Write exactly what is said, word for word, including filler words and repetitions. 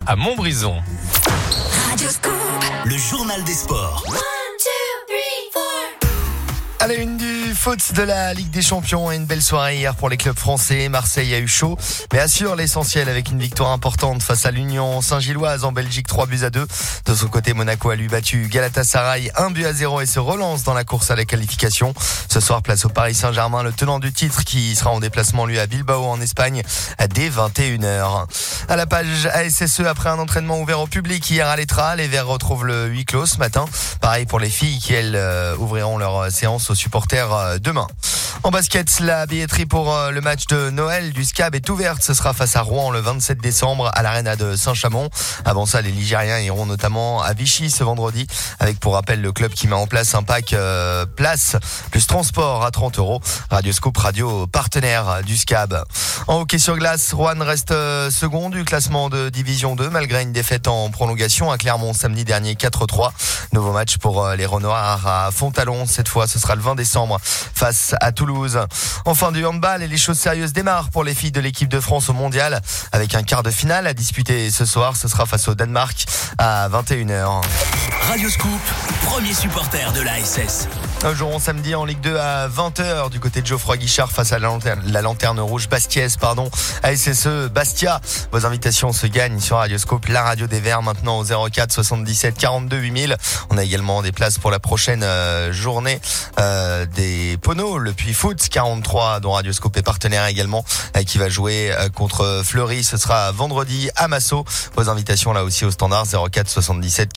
à Montbrison. Radioscoop, le journal des sports. one, two, three, four. À la une du foot de la Ligue des Champions, et une belle soirée hier pour les clubs français. Marseille a eu chaud, mais assure l'essentiel avec une victoire importante face à l'Union Saint-Gilloise en Belgique, trois buts à deux. De son côté, Monaco a lui battu Galatasaray un but à zéro et se relance dans la course à la qualification. Ce soir, place au Paris Saint-Germain, le tenant du titre, qui sera en déplacement lui à Bilbao en Espagne dès vingt et une heures. À la page A S S E, après un entraînement ouvert au public hier à l'Etra, les Verts retrouvent le huis clos ce matin. Pareil pour les filles qui, elles, euh, ouvriront leur séance aux supporters euh, demain. En basket, la billetterie pour euh, le match de Noël du S C A B est ouverte. Ce sera face à Rouen le vingt-sept décembre à l'Arena de Saint-Chamond. Avant ça, les Ligériens iront notamment à Vichy ce vendredi, avec pour rappel le club qui met en place un pack euh, place plus transport à trente euros. Radioscoop, radio partenaire du S C A B. En hockey sur glace, Rouen reste euh, second du classement de Division deux malgré une défaite en prolongation à Clermont samedi dernier quatre trois. Nouveau match pour euh, les Renoirs à Fontalon. Cette fois, ce sera le vingt décembre face à Toulouse. Enfin, du handball, et les choses sérieuses démarrent pour les filles de l'équipe de France au mondial avec un quart de finale à disputer ce soir. Ce sera face au Danemark à vingt et une heures. Radioscoop, premier supporter de l'A S S. Un jour samedi en Ligue deux à vingt heures du côté de Geoffroy Guichard face à la lanterne, la lanterne rouge Bastiaise, pardon, A S S E Bastia. Vos invitations se gagnent sur Radioscoop, la radio des Verts, maintenant au zéro quatre soixante-dix-sept quarante-deux huit mille. On a également des places pour la prochaine euh, journée euh, des Poneaux, le Puy Foot quarante-trois, dont Radioscoop est partenaire également, euh, qui va jouer euh, contre Fleury. Ce sera vendredi à Massot. Vos invitations là aussi au standard zéro quatre soixante-dix-sept